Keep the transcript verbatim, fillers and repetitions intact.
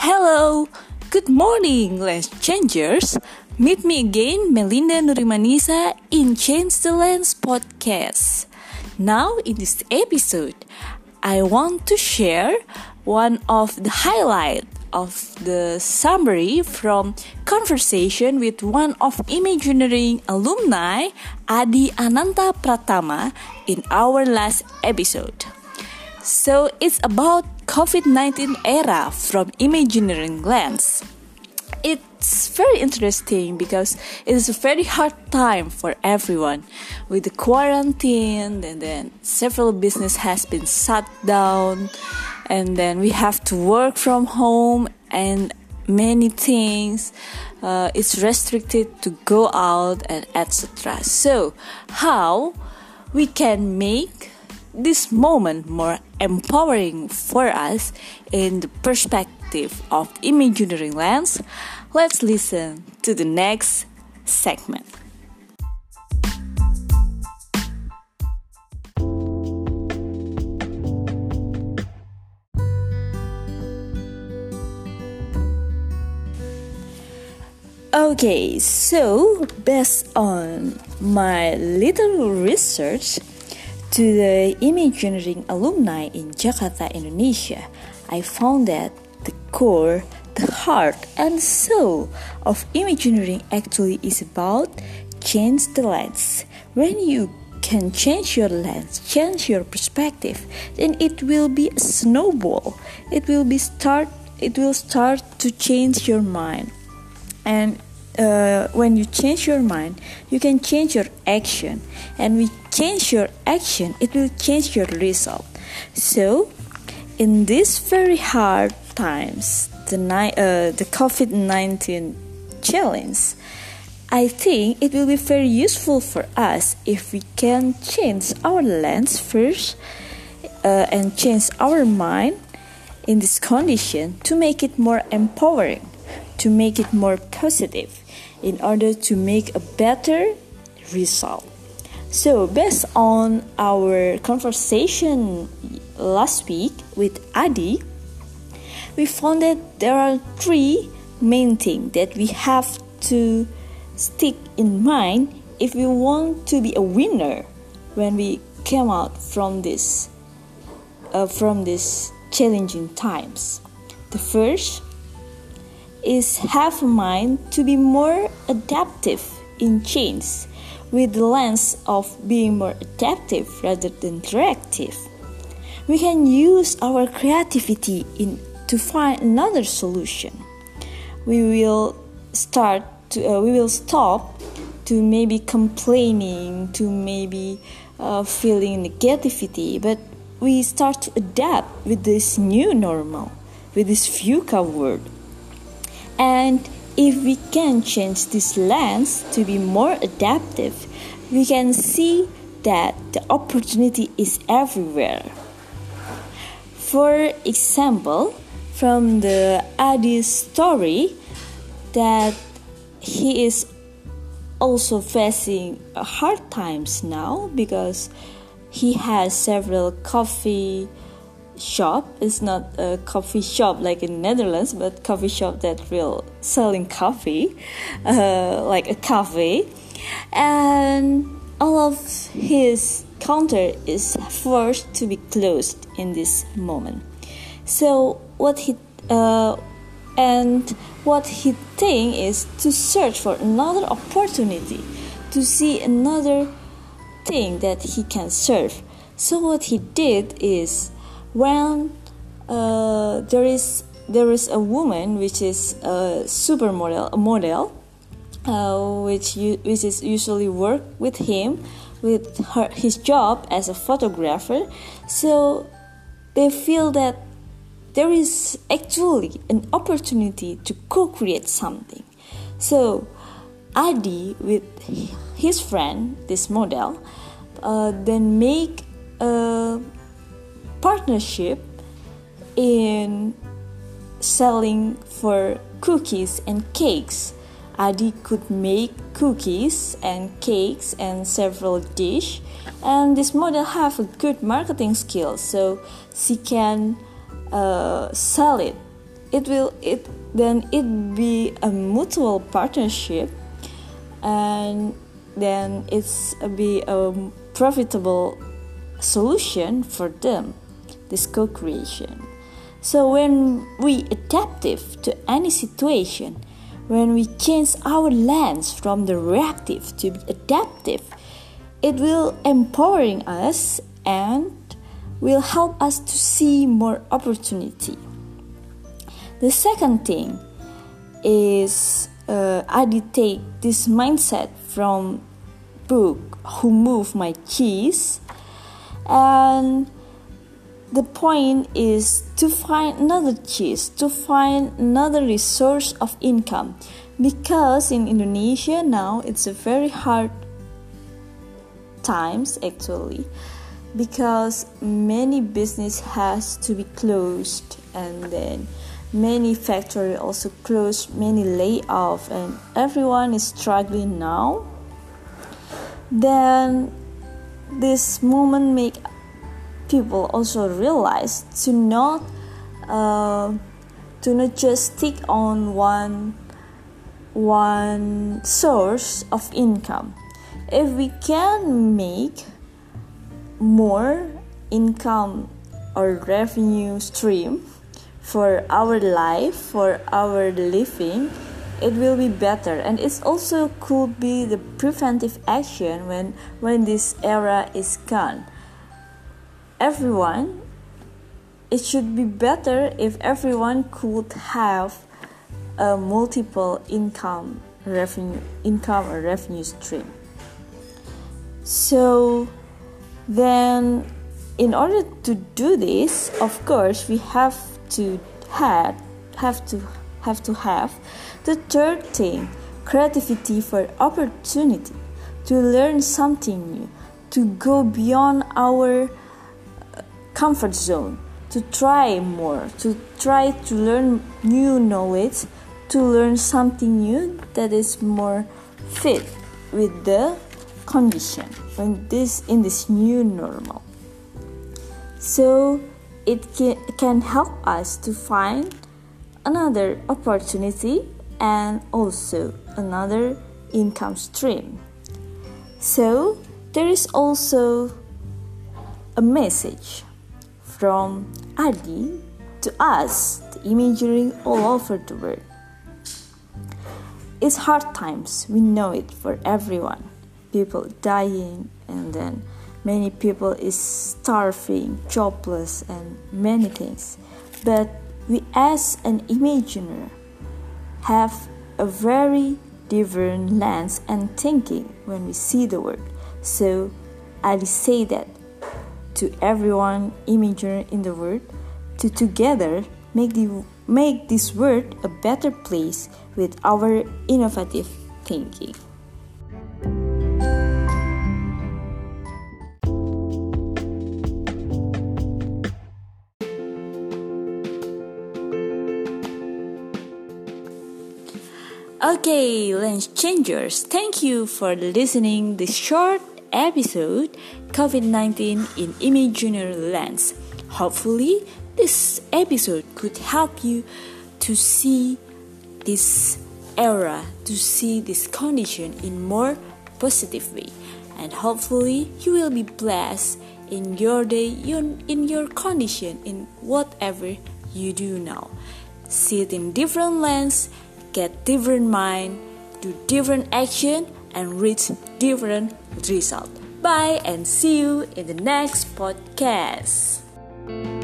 Hello, good morning, Lens Changers. Meet me again, Melinda Nurimanisa in Change the Lens podcast. Now, in this episode, I want to share one of the highlights of the summary from conversation with one of Imagineering alumni, Adi Ananta Pratama, in our last episode. So it's about covid nineteen era from Imagineering lens. It's very interesting because it is a very hard time for everyone with the quarantine, and then several business has been shut down, and then we have to work from home, and many things uh, it's restricted to go out, and et cetera. So how we can make this moment more empowering for us in the perspective of Imagineering lens? Let's listen to the next segment. Okay, so based on my little research to the Imagineering alumni in Jakarta, Indonesia, I found that the core, the heart and soul of Imagineering actually is about change the lens. When you can change your lens, change your perspective, then it will be a snowball. It will be start. It will start to change your mind, and Uh, when you change your mind, you can change your action, and we change your action, it will change your result. So, in these very hard times, the ni- uh, the covid nineteen challenge, I think it will be very useful for us if we can change our lens first uh, and change our mind in this condition to make it more empowering, to make it more positive, in order to make a better result. So, based on our conversation last week with Adi, we found that there are three main things that we have to stick in mind if we want to be a winner when we come out from this uh, from these challenging times. The first is have a mind to be more adaptive in change, with the lens of being more adaptive rather than reactive. We can use our creativity in to find another solution. We will start to uh, we will stop to maybe complaining, to maybe uh, feeling negativity, but we start to adapt with this new normal, with this VUCA word. And if we can change this lens to be more adaptive, we can see that the opportunity is everywhere. For example, from the Adi story, that he is also facing hard times now because he has several coffee shop. It's not a coffee shop like in Netherlands, but coffee shop that will selling coffee, uh, like a cafe, and all of his counter is forced to be closed in this moment. So what he uh, and what he think is to search for another opportunity, to see another thing that he can serve. So what he did is, when uh, there is there is a woman which is a supermodel, a model, uh, which you, which is usually work with him with her his job as a photographer. So they feel that there is actually an opportunity to co-create something. So Adi with his friend, this model, uh, then make a partnership in selling for cookies and cakes. Adi could make cookies and cakes and several dish, and this model have a good marketing skill, so she can uh, sell it it will it then it be a mutual partnership, and then it's be a profitable solution for them, this co-creation. So when we adaptive to any situation, when we change our lens from the reactive to adaptive, it will empowering us and will help us to see more opportunity. The second thing is uh, I did take this mindset from book Who Moved My Cheese, and the point is to find another cheese, to find another resource of income, because in Indonesia now it's a very hard times actually, because many business has to be closed, and then many factory also closed, many layoff, and everyone is struggling now. Then this moment make people also realize to not uh, to not just stick on one one source of income. If we can make more income or revenue stream for our life, for our living, it will be better. And it also could be the preventive action when when this era is gone. Everyone, it should be better if everyone could have a multiple income revenue income or revenue stream. So then in order to do this, of course we have to have have to have to have the third thing, creativity for opportunity, to learn something new, to go beyond our comfort zone, to try more, to try to learn new knowledge, to learn something new that is more fit with the condition when this in this new normal. So it can, can help us to find another opportunity and also another income stream. So there is also a message from Adi to us, the imagery all over the world. It's hard times, we know it, for everyone. People dying, and then many people is starving, jobless, and many things. But we as an imagineer have a very different lens and thinking when we see the world. So I say that to everyone imagineer in the world, to together make the make this world a better place with our innovative thinking. Okay, lens changers, thank you for listening this short episode COVID nineteen in Imagineer Lens. Hopefully this episode could help you to see this era, to see this condition in more positive way, and hopefully you will be blessed in your day, in your condition, in whatever you do now. See it in different lens, get different mind, do different action, and reach different result. Bye and see you in the next podcast.